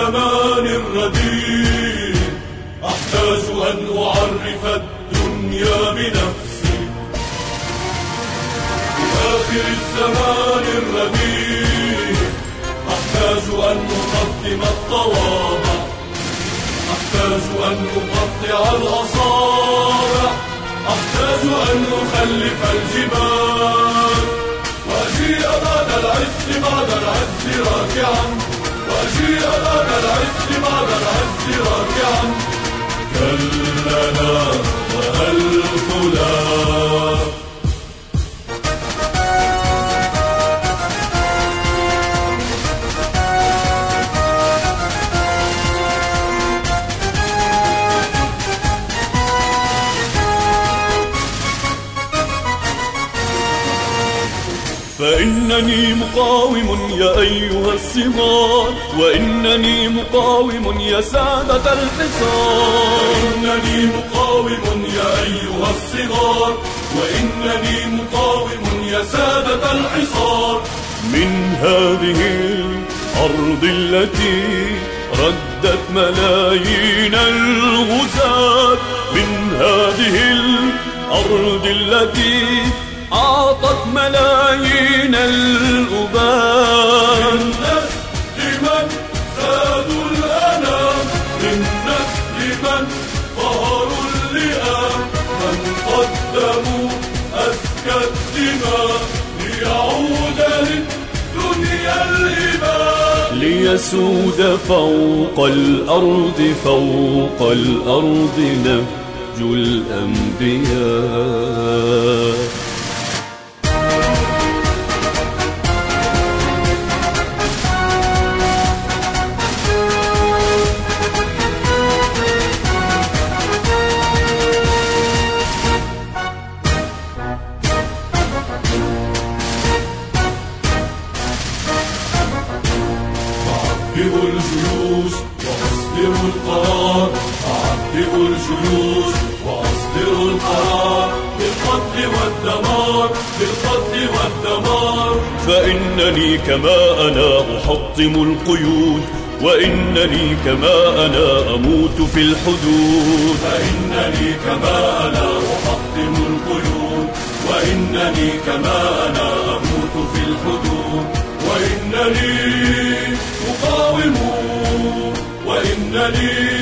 الزمان الرديء أحتاج أن أعرف الدنيا بنفسي. في آخر الزمان الرديء أحتاج أن أقدم الطوابع، أحتاج أن أقطع الأصابع، أحتاج أن أخلف الجبال، وأجيء بعد العز راكعا، وأجيء بعد العز راكعا. كلنا وألف لا. فإنني مقاوم يا أيها الصغار، وإنني مقاوم يا سادة الحصار. فإنني مقاوم يا أيها الصغار، وإنني مقاوم يا سادة الحصار. من هذه الأرض التي ردت ملايين الغزاة، من هذه الأرض التي أعطت ملايين الأباء. من نسل من زادوا الأنام، من نسل من ظهروا اللئام، من قدموا أزكى الدماء ليعود للدنيا الإمام، ليسود فوق الأرض نهج الأنبياء. أعبئوا الجيوش وأصدروا القرار، أعبئوا الجيوش وأصدروا القرار، بالقتل والدمار، بالقتل والدمار. فإنني كما أنا أحطم القيود، وإنني كما أنا أموت في الحدود. فإنني كما أنا أحطم القيود، وإنني كما أنا أموت في الحدود. وإنني مقاوم، وإنني